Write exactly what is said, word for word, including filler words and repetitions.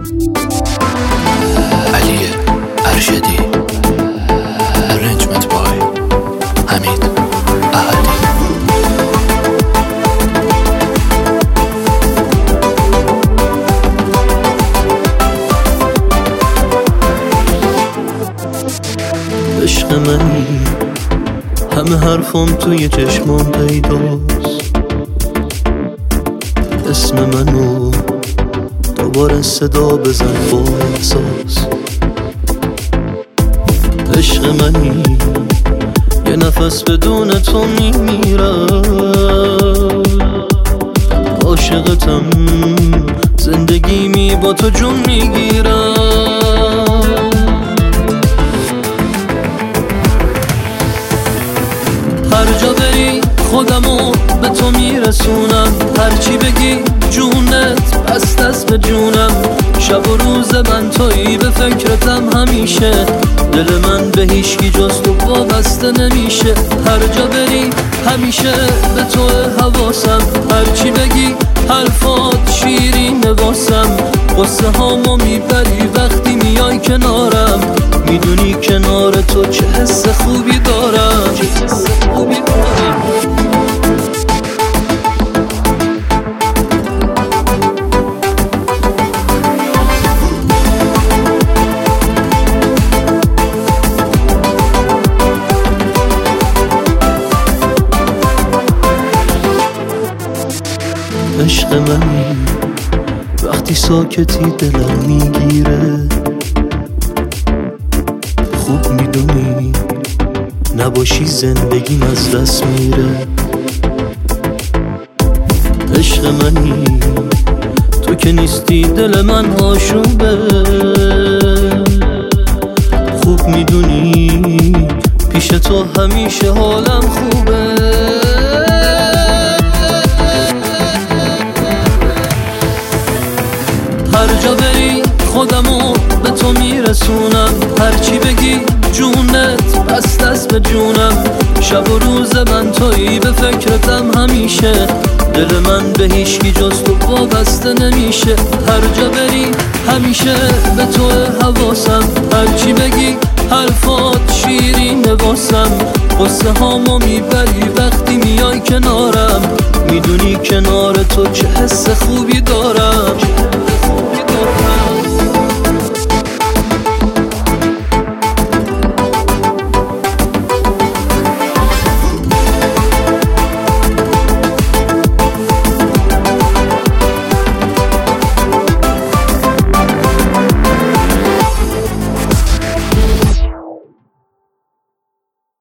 علی ارشدی، ارنجمنت بای حمید احدی. عشق منی، همه حرفم توی چشمام پیداست. اسم منو دوباره صدا بزن با احساس. عشق منی، یه نفس بدون تو میمیرم. عاشقتم، زندگیمی با تو جون میگیرم. هر جا بری خودمو به تو میرسونم. هرچی بگی جونت بست دست به جونم. شب و روز من تویی، به فکرتم همیشه. دل من به هیچکی جز تو وابسته نمیشه. هر جا بری همیشه به تو حواسم. هرچی بگی حرفات شیرین واسم. قصه هامو میبری وقتی میای کنارم. میدونی کنار تو چه حس خوبی دارم، چه حس خوبی دارم. عشق منی، وقتی ساکتی دلم میگیره. خوب میدونی نباشی زندگیم از دست میره. عشق منی، تو که نیستی دل من آشوبه. خوب میدونی پیش تو همیشه حالم خوبه. هر جا بری خودمو به تو میرسونم. هرچی بگی جونت بست دست به جونم. شب و روز من تویی، به فکرتم همیشه. دل من به هیچکی جز تو وابسته نمیشه. هر جا بری همیشه به تو حواسم. هرچی بگی حرفات شیرین واسم. قصه هامو میبری وقتی میای کنارم. میدونی کنار تو چه حس خوبی دارم.